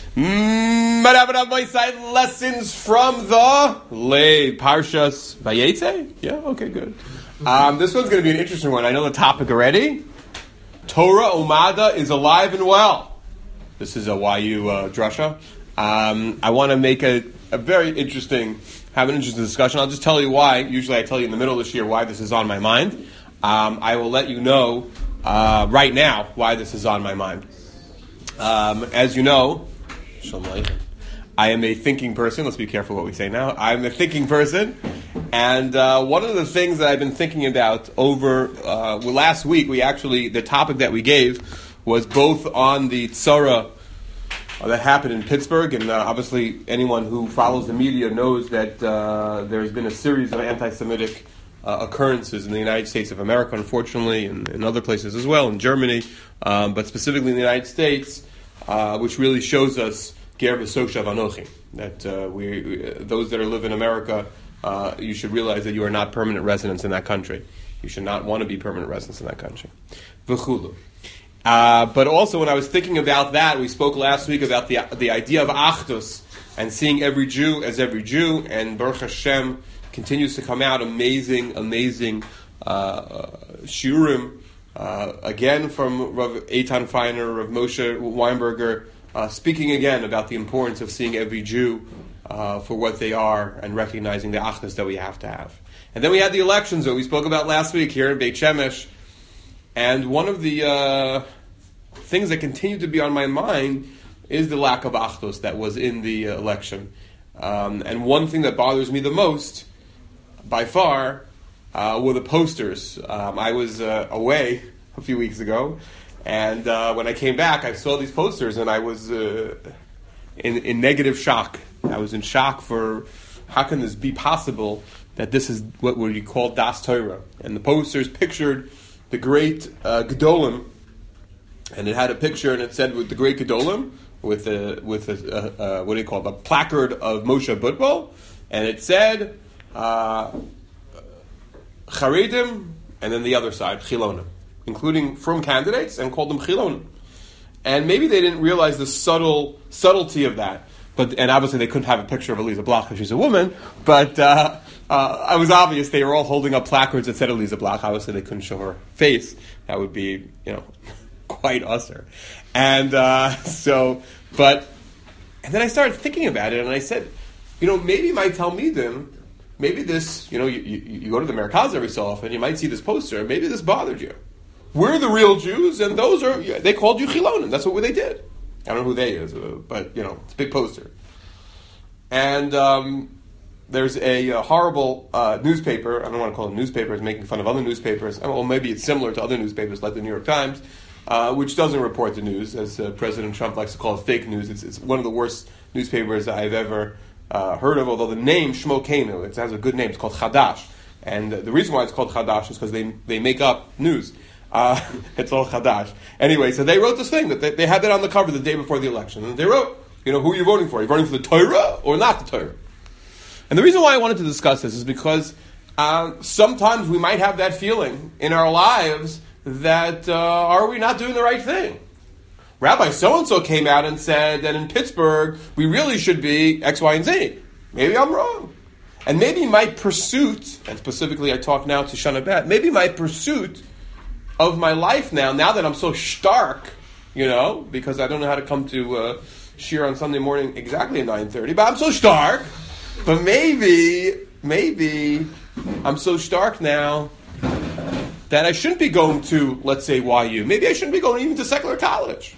Lessons from the Parshas Vayetze? Yeah, okay, good. This one's going to be an interesting one. I know the topic already. Torah Umada is alive and well. This is a YU drasha. I want to make a very interesting, have an interesting discussion. I'll just tell you why. Usually I tell you in the middle of this year why this is on my mind. I will let you know right now why this is on my mind. As you know, I am a thinking person. Let's be careful what we say now. I'm a thinking person. And one of the things that I've been thinking about over last week, the topic that we gave was both on the tzara that happened in Pittsburgh, and obviously anyone who follows the media knows that there's been a series of anti-Semitic occurrences in the United States of America, unfortunately, and in other places as well, in Germany, but specifically in the United States, which really shows us ger v'soshav anochi, that those that live in America, you should realize that you are not permanent residents in that country. You should not want to be permanent residents in that country. V'chulu. But also, when I was thinking about that, we spoke last week about the idea of achdus and seeing every Jew as every Jew, and Baruch Hashem continues to come out amazing shiurim, again from Rav Eitan Feiner, Rav Moshe Weinberger, speaking again about the importance of seeing every Jew for what they are and recognizing the achdus that we have to have. And then we had the elections that we spoke about last week here in Beit Shemesh. And one of the things that continue to be on my mind is the lack of achdus that was in the election. And one thing that bothers me the most, by far, were the posters. I was away a few weeks ago, and when I came back, I saw these posters, and I was in negative shock. I was in shock for how can this be possible that this is what would be called Das Torah. And the posters pictured the great Gedolim, and it had a picture, and it said with the great Gedolim, with a what do you call it, a placard of Moshe Butbol, and it said Charedim, and then the other side, Chilonim, including from candidates, and called them Chilonim. And maybe they didn't realize the subtlety of that. And obviously they couldn't have a picture of Elisa Bloch because she's a woman, but it was obvious they were all holding up placards that said Elisa Bloch. Obviously they couldn't show her face. That would be, quite usher. And and then I started thinking about it, and I said, maybe my Talmidim, maybe this, you go to the Merkaz every so often, you might see this poster, maybe this bothered you. We're the real Jews, and they called you Chilonim. That's what they did. I don't know who they is, but, it's a big poster. And there's a horrible newspaper, I don't want to call it newspapers, making fun of other newspapers, well, maybe it's similar to other newspapers like the New York Times, which doesn't report the news, as President Trump likes to call it fake news. It's one of the worst newspapers I've ever heard of, although the name, Shmo Kenu, it has a good name, it's called Chadash. And the reason why it's called Chadash is because they make up news. It's all Chadash. Anyway, so they wrote this thing, that they had that on the cover the day before the election. And they wrote, who are you voting for? Are you voting for the Torah or not the Torah? And the reason why I wanted to discuss this is because sometimes we might have that feeling in our lives that are we not doing the right thing? Rabbi so-and-so came out and said that in Pittsburgh we really should be X, Y, and Z. Maybe I'm wrong. And maybe my pursuit, and specifically I talk now to Shana Bet, maybe my pursuit of my life now that I'm so stark, because I don't know how to come to Shir on Sunday morning exactly at 9:30, but I'm so stark. But maybe I'm so stark now that I shouldn't be going to, let's say, YU. Maybe I shouldn't be going even to secular college.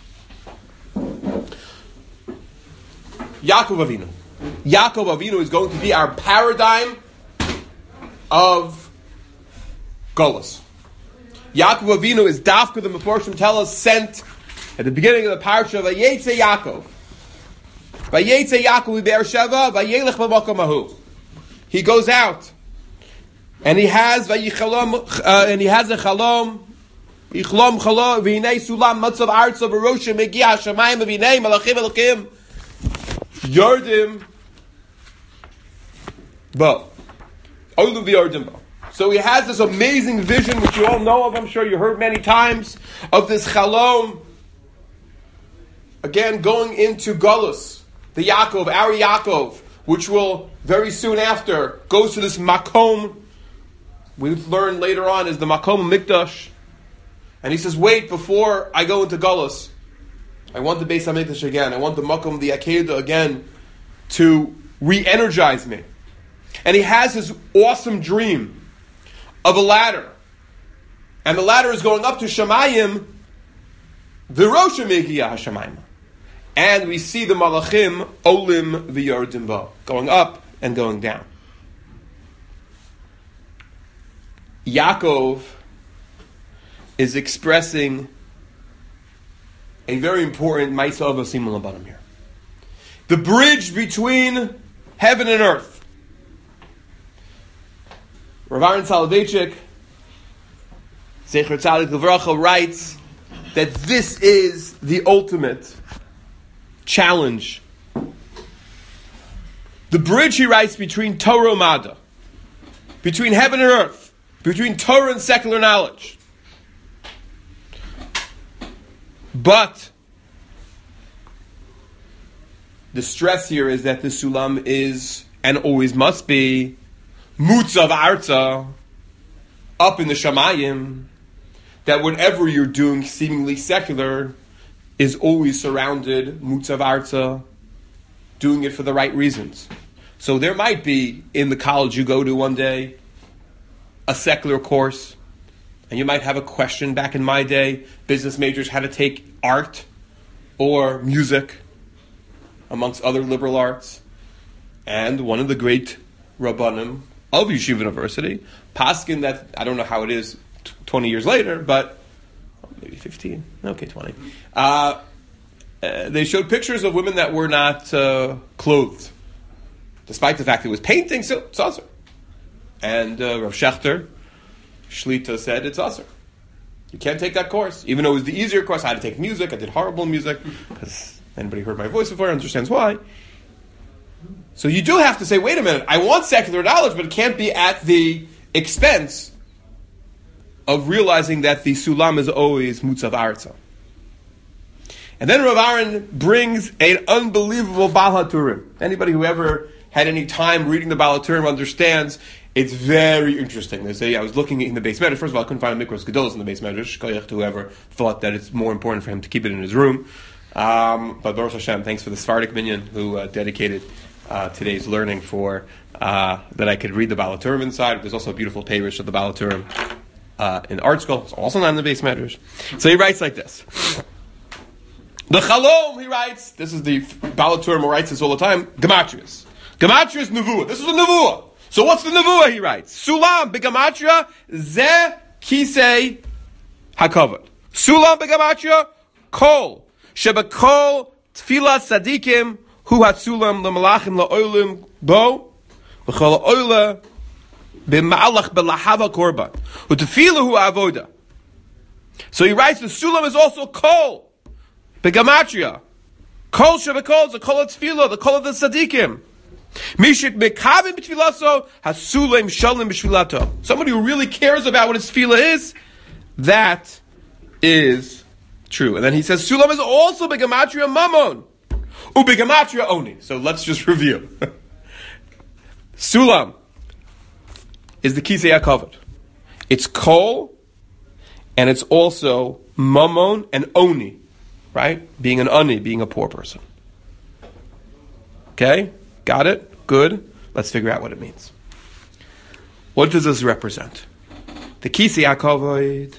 Yaakov Avinu. Yaakov Avinu is going to be our paradigm of Golus. Yaakov Avinu is Dafka, the Meforshim tell us, sent at the beginning of the parsha of Vayetze Yaakov. Vayetze Yaakov Be'ersheva, Vayelech b'makom hahu. He goes out, and he has a chalom, Yichlom chalom, v'hinei sulam matzav artzav v'roshim megia hashamayim v'hinei malachim elokim yardim bo. Olu v'yardim bo. So he has this amazing vision, which you all know of, I'm sure you heard many times, of this chalom, again, going into Golus, the Yaakov, our Yaakov, which will very soon after goes to this Makom. We learn later on is the Makom Mikdash. And he says, wait, before I go into Golus, I want the Beis HaMikdash again. I want the Makom, the Akedah again, to re-energize me. And he has his awesome dream of a ladder. And the ladder is going up to Shamayim, V'rosha Megiya HaShamayim. And we see the Malachim, Olim V'yordim Bo, going up and going down. Yaakov is expressing a very important Ma'aseh Avos Simul Labanim here. The bridge between heaven and earth. Rav Aaron Soloveitchik, Zecher Tzadik Levracha, writes that this is the ultimate challenge. The bridge, he writes, between Torah and Mada, between heaven and earth, between Torah and secular knowledge. But the stress here is that the Sulam is, and always must be, Mutzav Arza, up in the Shamayim, that whatever you're doing seemingly secular is always surrounded, Mutzav Arza, doing it for the right reasons. So there might be, in the college you go to one day, a secular course, and you might have a question. Back in my day, business majors had to take art or music, amongst other liberal arts. And one of the great Rabbanim of Yeshiva University, Paskin, that, I don't know how it is 20 years later, but maybe 15, okay, 20. They showed pictures of women that were not clothed, despite the fact it was painting, so it's also. And Rav Shechter, Shlita, said it's also. You can't take that course. Even though it was the easier course, I had to take music. I did horrible music, because anybody heard my voice before understands why. So you do have to say, wait a minute, I want secular knowledge, but it can't be at the expense of realizing that the Sulam is always Mutzav Arza. And then Rav Aaron brings an unbelievable Baal HaTurim. Anybody who ever had any time reading the Baal HaTurim understands it's very interesting. They say, I was looking in the Beis Medrash. First of all, I couldn't find a Mikros Gedolos in the Beis Medrash. Koyach to whoever thought that it's more important for him to keep it in his room. But Baruch Hashem, thanks for the Sephardic minion who dedicated today's learning for that I could read the Baal HaTurim inside. There's also a beautiful parish of the Baal HaTurim in art school. It's also not in the Beis Medrash. So he writes like this. The Chalom, he writes, this is the Baal HaTurim who writes this all the time, Gematrius. Gematrius Nevuah. This is a Nevuah. So what's the Nevuah, he writes? Sulam begamatria ze kisei hakavod. Sulam begamatria kol. Shebekol tfilat tzadikim hu hatsulam lemalachim laolim bo v'chol oila b'ma'alach belahava korban hu tefila hu avoda. So he writes the sulam is also kol begamatria. Kol shebekol is the kol of tefila, the kol of the tzadikim. Mishik mekavim b'tfilaso hasulam shalim b'tfilato. Somebody who really cares about what his tefillah is, that is true. And then he says, Sulam is also begamatria mamon. Ubegamatria oni. So let's just review. Sulam is the kisei hakavod. It's kol, and it's also mamon and oni. Right? Being an ani, being a poor person. Okay? Got it? Good. Let's figure out what it means. What does this represent? The kisei hakavod,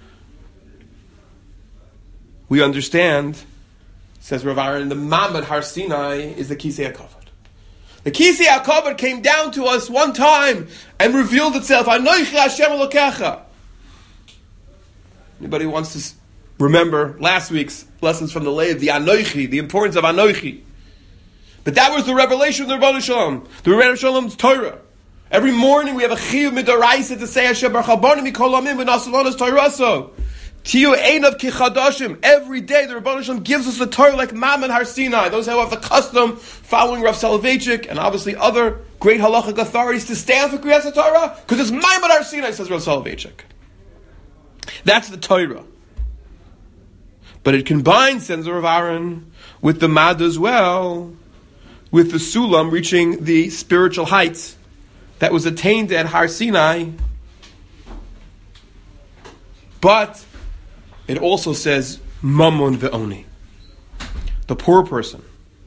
we understand, says Rav Aaron, the Mamad Har Sinai is the kisei hakavod. The kisei hakavod came down to us one time and revealed itself. Anochi Hashem Elokecha. Anybody wants to remember last week's lessons from the Lev, the Anochi, the importance of Anochi? But that was the revelation of the Rebbeinu Shalom. The Rebbeinu Shalom's Torah. Every morning we have a chiyuv midoraisa to say Hashem Baruch Habonim Mikol Amim V'Nasalonas Torah. Tiyu Einav Kichadashim. Every day the Rebbeinu Shalom gives us the Torah like Mamad Har Sinai. Those who have the custom, following Rav Soloveitchik and obviously other great halachic authorities, to stand for Kriyas HaTorah, because it's Mamad Har Sinai, says Rav Soloveitchik. That's the Torah. But it combines, says Rav Aaron, with the Mad as well, with the Sulam reaching the spiritual heights that was attained at Har Sinai. But it also says Mammon ve'oni, the poor person.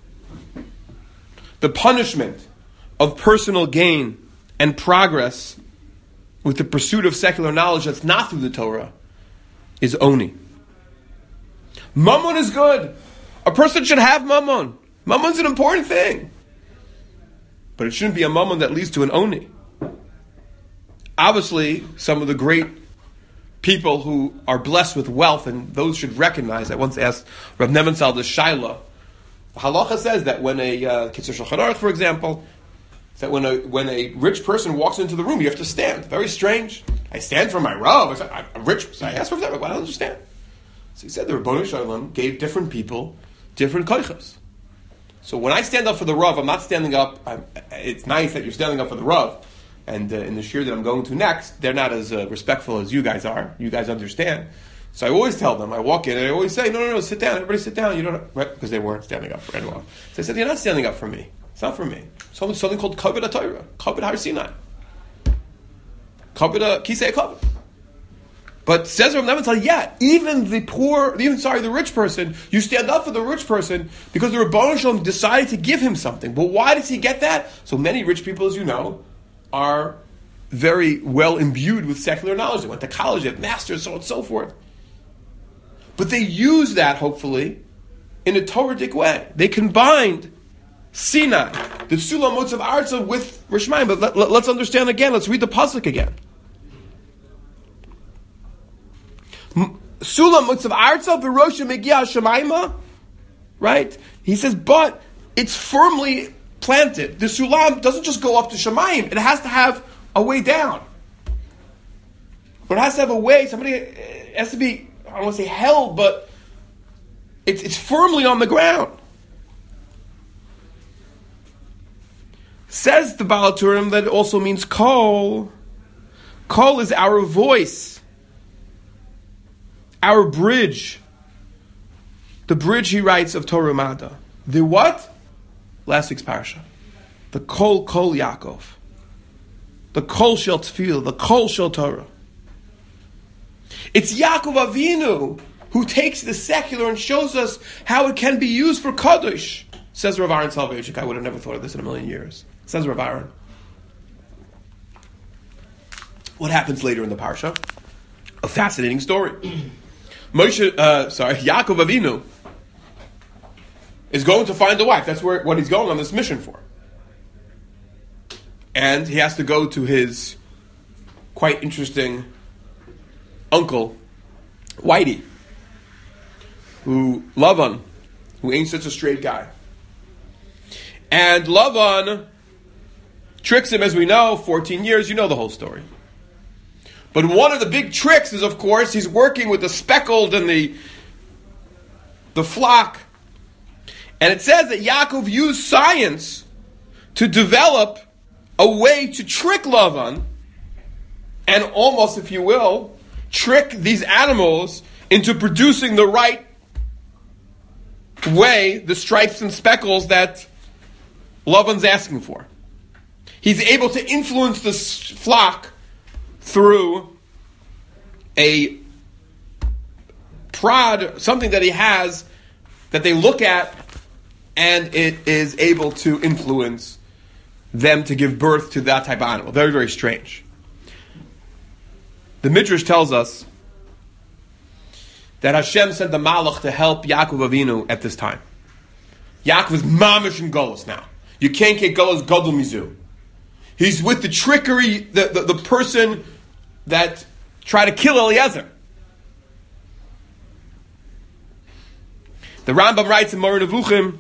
The punishment of personal gain and progress with the pursuit of secular knowledge that's not through the Torah is oni. Mammon is good. A person should have mammon. Mammon's an important thing. But it shouldn't be a mammon that leads to an oni. Obviously, some of the great people who are blessed with wealth, and those should recognize, I once asked Rav Nebenzahl the Shaila, Halacha says that when a Kitzur Shulchan Aruch, for example, that when a rich person walks into the room, you have to stand. Very strange. I stand for my Rav. I'm rich, so I ask for that. Why don't you stand? So he said the Rebbeinu Shalom gave different people different koichos. So when I stand up for the Rav, I'm not standing up. It's nice that you're standing up for the Rav. And in the shir that I'm going to next, they're not as respectful as you guys are. You guys understand. So I always tell them, I walk in and I always say, no, sit down. Everybody sit down. You don't, right? Because they weren't standing up for anyone. So I said, you're not standing up for me. It's not for me. Something called Kavod HaTorah. Kavod Har Sinai. Kavod Kisei Kavod. But says Rav Nebenzahl, even the rich person, you stand up for the rich person because the Rebbeinu Shalom decided to give him something. But why does he get that? So many rich people, as you know, are very well imbued with secular knowledge. They went to college, they have masters, so on and so forth. But they use that, hopefully, in a Torah-dik way. They combined Sinai, the Sulam Motzav Arza, with Rishmayim. But let's understand again. Let's read the pasuk again. Sulam Motzav Arza v'Rosh Megia Shemaima. Right? He says, but it's firmly planted. The Sulam doesn't just go up to Shemayim. It has to have a way down. But it has to have a way. It has to be, I don't want to say held, but it's firmly on the ground. Says the Baal HaTurim that it also means kol. Kol is our voice, our bridge. The bridge, he writes, of Torah Mada. The what? Last week's parasha. The kol Yaakov. The kol shel tefillah. The kol shel Torah. It's Yaakov Avinu who takes the secular and shows us how it can be used for Kaddish. Says Rav Aaron Soloveitchik. I would have never thought of this in a million years. Says Rav Aaron. What happens later in the parsha? A fascinating story. Yaakov Avinu is going to find a wife. That's what he's going on this mission for. And he has to go to his quite interesting uncle, Whitey, Lavan, who ain't such a straight guy. And Lavan tricks him, as we know, 14 years, you know the whole story. But one of the big tricks is, of course, he's working with the speckled and the flock. And it says that Yaakov used science to develop a way to trick Lavan and almost, if you will, trick these animals into producing the right way, the stripes and speckles that Lavan's asking for. He's able to influence the flock through a prod, something that he has that they look at, and it is able to influence them to give birth to that type of animal. Very, very strange. The Midrash tells us that Hashem sent the Malach to help Yaakov Avinu at this time. Yaakov is mamish in Golos now. You can't get Golos Gadol Mizu. He's with the trickery, the person that tried to kill Eliezer. The Rambam writes in Moreh Nevuchim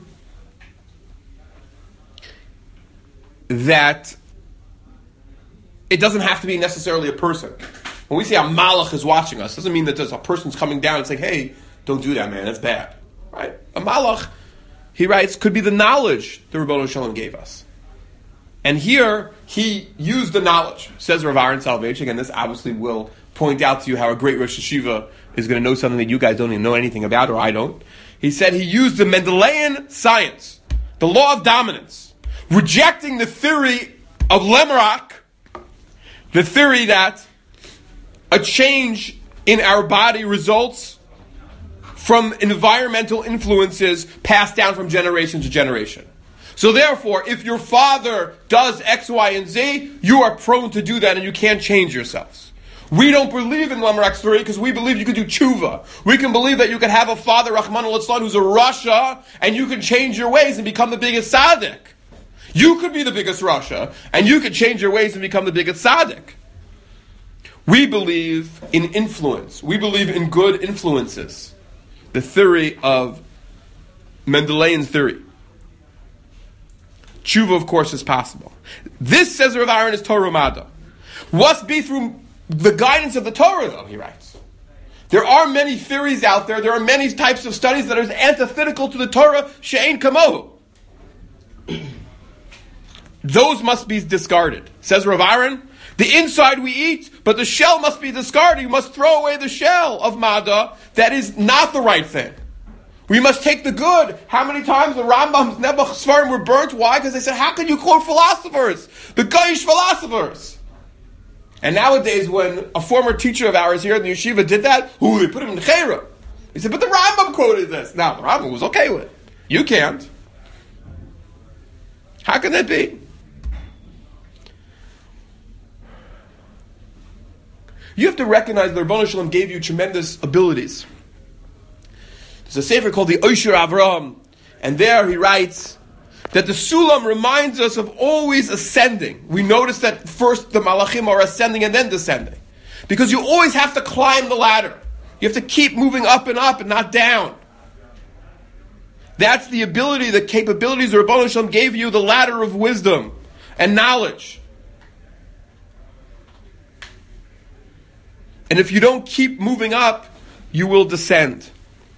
that it doesn't have to be necessarily a person. When we say a malach is watching us, doesn't mean that there's a person's coming down and saying, hey, don't do that, man, that's bad. Right? A malach, he writes, could be the knowledge the Rebbeinu Shalom gave us. And here, he used the knowledge, says Rav Aaron Soloveitchik, and this obviously will point out to you how a great Rosh Hashiva is going to know something that you guys don't even know anything about, or I don't. He said he used the Mendelean science, the law of dominance, rejecting the theory of Lemrak, the theory that a change in our body results from environmental influences passed down from generation to generation. So therefore, if your father does X, Y, and Z, you are prone to do that and you can't change yourselves. We don't believe in Lemrak theory because we believe you can do tshuva. We can believe that you can have a father, Rahman al-Islam, who's a Rasha, and you can change your ways and become the biggest tzaddik. You could be the biggest Rasha, and you could change your ways and become the biggest tzaddik. We believe in influence. We believe in good influences. The theory of Mendelean theory. Tshuva, of course, is possible. This, says Rav Aaron, is Torah Mada. Must be through the guidance of the Torah, though, he writes. There are many theories out there. There are many types of studies that are antithetical to the Torah, she'ein kamohu. Those must be discarded. Says Rav Aaron, the inside we eat, but the shell must be discarded. You must throw away the shell of Mada. That is not the right thing. We must take the good. How many times the Rambam's Nebuch Svarim were burnt? Why? Because they said, how can you quote philosophers? The Goyish philosophers. And nowadays, when a former teacher of ours here in the yeshiva did that, they put him in Chera. He said, but the Rambam quoted this. Now, the Rambam was okay with it. You can't. How can that be? You have to recognize that Rebbeinu Shalom gave you tremendous abilities. There's a sefer called the Osher Avraham, and there he writes that the Sulam reminds us of always ascending. We notice that first the Malachim are ascending and then descending. Because you always have to climb the ladder. You have to keep moving up and not down. That's the ability, the capabilities that Rebbeinu Shalom gave you, the ladder of wisdom and knowledge. And if you don't keep moving up, you will descend.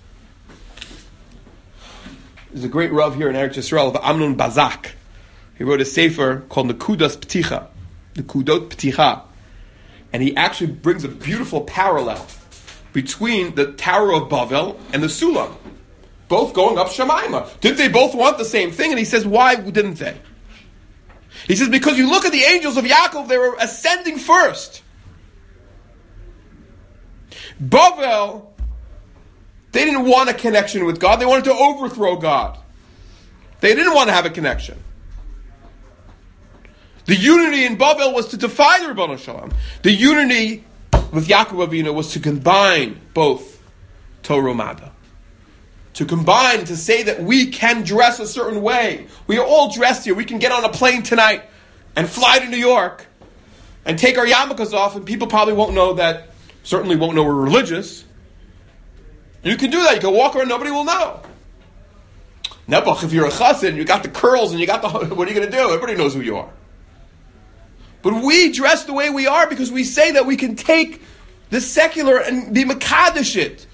There's a great Rav here in Eretz Yisrael of Amnon Bazak. He wrote a sefer called Nekudas Pticha, Nekudot Pticha. And he actually brings a beautiful parallel between the Tower of Bavel and the Sulam. Both going up Shemaima. Didn't they both want the same thing? And he says, why didn't they? He says, because you look at the angels of Yaakov, they were ascending first. Bavel, they didn't want a connection with God. They wanted to overthrow God. They didn't want to have a connection. The unity in Bavel was to defy the Rebbeinu Shalom. The unity with Yaakov Avinu was to combine both Torah Mada. To combine, to say that we can dress a certain way. We are all dressed here. We can get on a plane tonight and fly to New York and take our yarmulkes off, and people probably won't know that, certainly won't know we're religious. You can do that. You can walk around, nobody will know. Nebuch, if you're a chassid, you got the curls and you got the... What are you going to do? Everybody knows who you are. But we dress the way we are because we say that we can take the secular and be mekadesh it.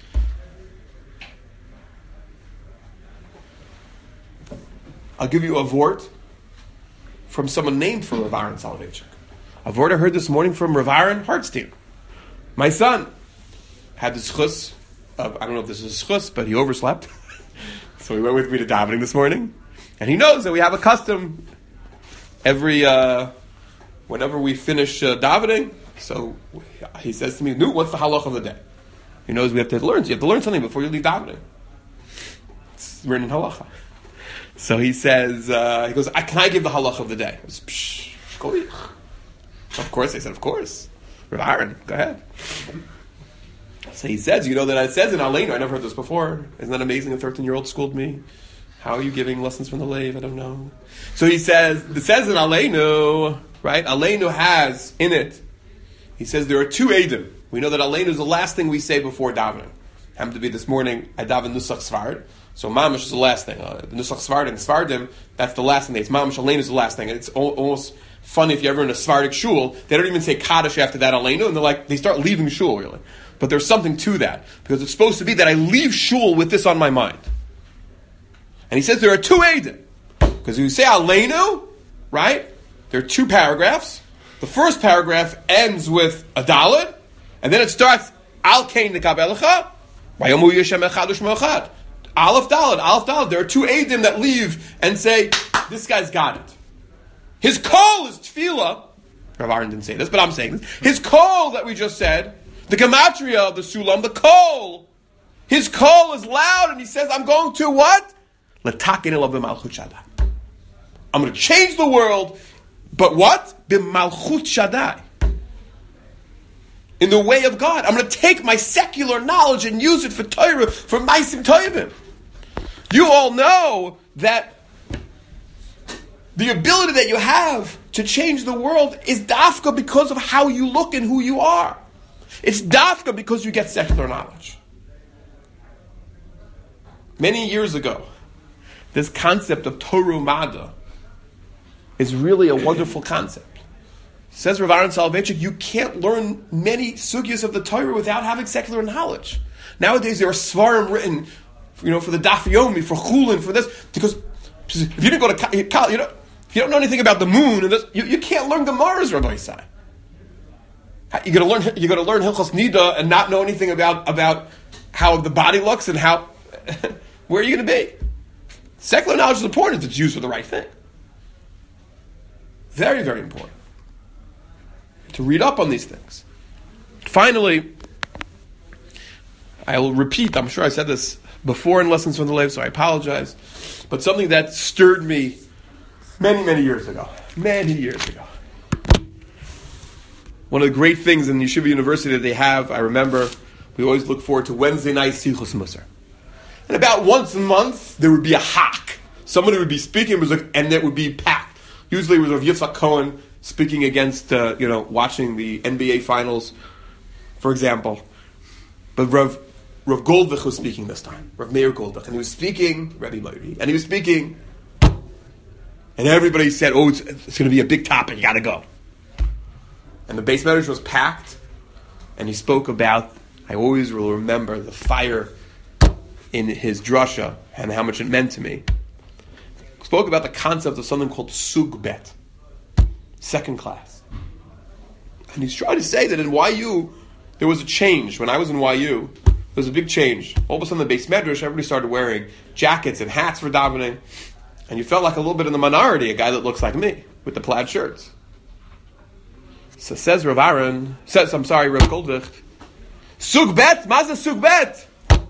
I'll give you a vort from someone named for Rav Aaron Soloveitchik. A vort I heard this morning from Rav Aaron Hartstein. My son had the schus of, I don't know if this is a schus, but he overslept. So he went with me to davening this morning. And he knows that we have a custom every, whenever we finish davening. So he says to me, "Nu, what's the halach of the day?" He knows we have to learn. So you have to learn something before you leave davening. It's written in halacha. So he says, he goes, can I give the halach of the day? I was, of course. I said, of course. Rav Aaron, go ahead. So he says, you know that it says in Aleinu, I never heard this before. Isn't that amazing? A 13-year-old schooled me. How are you giving lessons from the Lev? I don't know. So he says, it says in Aleinu, right? Aleinu has in it, he says there are two Eidim. We know that Aleinu is the last thing we say before davening. Happened to be this morning, I daven Nusach Svard. So Mamash is the last thing. Nusach Svard and Svardim, that's the last thing. It's Mamash Aleinu is the last thing. And it's almost funny if you're ever in a Svardic shul, they don't even say Kaddish after that Aleinu, and they start leaving shul, really. But there's something to that. Because it's supposed to be that I leave shul with this on my mind. And he says there are two Eidim. Because you say Aleinu, right? There are two paragraphs. The first paragraph ends with a Daled, and then it starts Al Kain Nekabelecha, Vayomu Yeshem Echad U'Shmo Echad. Aleph Dalet. There are two Eidim that leave and say, this guy's got it. His call is tefillah. Rav Aaron didn't say this, but I'm saying this. His call that we just said, the gematria of the sulam, the call, his call is loud, and he says, I'm going to what? L'taken elav b'malchut shaddai. I'm going to change the world, but what? B'malchut shaddai. In the way of God. I'm going to take my secular knowledge and use it for Torah, for Maisim Tovim. You all know that the ability that you have to change the world is dafka because of how you look and who you are. It's dafka because you get secular knowledge. Many years ago, this concept of Torah Mada is really a wonderful concept. Says Rav Aaron Soloveitchik, you can't learn many sugyas of the Torah without having secular knowledge. Nowadays there are svarim written, for the Daf Yomi, for Chulin, for this, because if you didn't go to college, if you don't know anything about the moon, and this, you can't learn Gemara's, Rabbi Isai. You're going to learn Hilchos Nida and not know anything about how the body looks and how where are you going to be? Secular knowledge is important if it's used for the right thing. Very, very important to read up on these things. Finally, I will repeat, I'm sure I said this before in Lessons from the Lev, so I apologize, but something that stirred me many, many years ago. One of the great things in Yeshiva University that they have, I remember, we always look forward to Wednesday night Sichos Musar. And about once a month, there would be a hak. Somebody would be speaking, and it would be packed. Usually it was Rav Yitzhak Cohen speaking against, watching the NBA Finals, for example. But Rav Goldvich was speaking this time, Rav Meir Goldvich, and he was speaking, Rabbi Meiri, and he was speaking, and everybody said, it's going to be a big topic, you got to go. And the base medrash was packed, and he spoke about, I always will remember the fire in his drasha and how much it meant to me. He spoke about the concept of something called sug bet, second class. And he's trying to say that in YU, there was a change. When I was in YU, there was a big change. All of a sudden, the base medrash, everybody started wearing jackets and hats for davening, and you felt like a little bit in the minority, a guy that looks like me, with the plaid shirts. So says Rav Aaron, Rav Goldvich, sug bet, maza sug bet.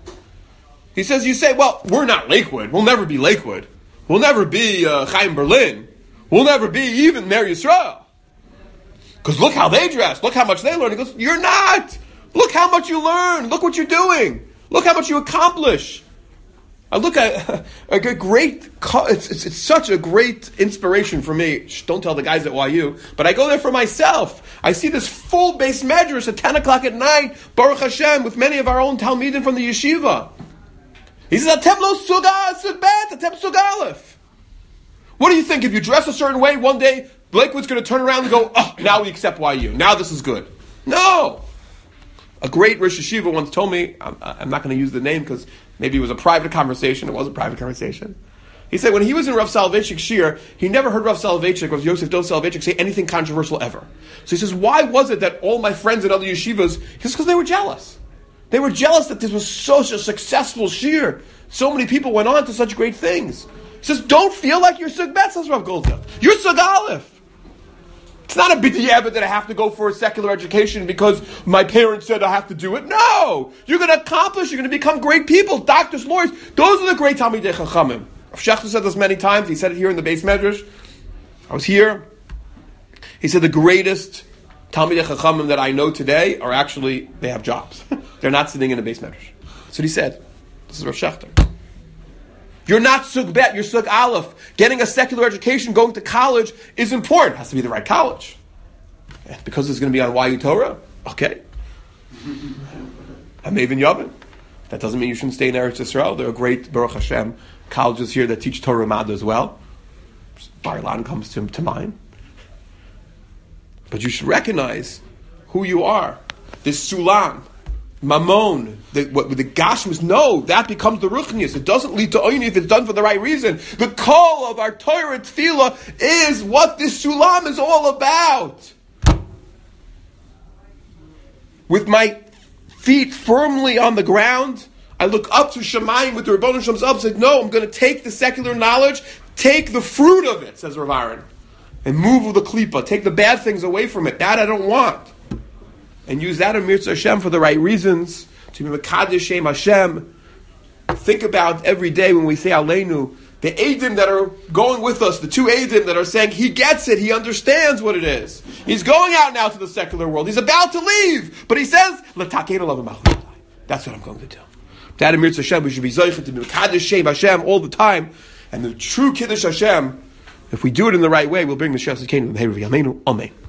He says, you say, well, we're not Lakewood. We'll never be Lakewood. We'll never be Chaim Berlin. We'll never be even Ner Yisrael. Because look how they dress. Look how much they learn. He goes, you're not. Look how much you learn. Look what you're doing. Look how much you accomplish. I look at a great, it's such a great inspiration for me. Don't tell the guys at YU, but I go there for myself. I see this full base medrash at 10 o'clock at night, Baruch Hashem, with many of our own Talmidim from the yeshiva. He says, Atem lo sug bet, atem sug aleph. What do you think? If you dress a certain way, one day, Lakewood's going to turn around and go, now we accept YU. Now this is good. No. A great Rosh Yeshiva once told me, I'm not going to use the name because maybe it was a private conversation. It was a private conversation. He said when he was in Rav Soloveitchik's shir, he never heard Rav Soloveitchik, Rav Yosef Dov Soloveitchik, say anything controversial ever. So he says, why was it that all my friends in other yeshivas, he says, because they were jealous. They were jealous that this was such a successful shir. So many people went on to such great things. He says, don't feel like you're Sug Bet, says Rav Goldvich. You're Sug Aleph. It's not a b'diavad that I have to go for a secular education because my parents said I have to do it. No! You're going to accomplish, you're going to become great people, doctors, lawyers. Those are the great Talmidei Chachamim. Rav Shechter said this many times. He said it here in the base medrash. I was here. He said the greatest Talmidei Chachamim that I know today are actually, they have jobs. They're not sitting in the base medrash. That's what he said. This is Rav Shechter. You're not Sug Bet, you're Sug Aleph. Getting a secular education, going to college is important. It has to be the right college. Because it's going to be on YU Torah? Okay. I'm Maven Yavin. That doesn't mean you shouldn't stay in Eretz Yisrael. There are great, Baruch Hashem, colleges here that teach Torah Mad as well. Bar Ilan comes to mind. But you should recognize who you are. This Sulam, Mammon, what the Gashmis, no, that becomes the Ruchnius. It doesn't lead to Oyni if it's done for the right reason. The call of our Torah Tefillah is what this Sulam is all about. With my feet firmly on the ground, I look up to Shemayim with the Rebbeinu Shalom's up. Said, no, I'm going to take the secular knowledge, take the fruit of it, says Rav Aaron, and move with the klipa. Take the bad things away from it. That I don't want. And use that in Mirza Hashem for the right reasons. To be Mekadesh Shem Hashem. Think about every day when we say Aleinu, the Eidim that are going with us, the two Eidim that are saying, he gets it, he understands what it is. He's going out now to the secular world. He's about to leave. But he says, that's what I'm going to do. That in Mirza Hashem, we should be Zoichet to be Mekadesh Shem Hashem all the time. And the true Kiddush Hashem, if we do it in the right way, we'll bring the Shas Kingdom. Amen.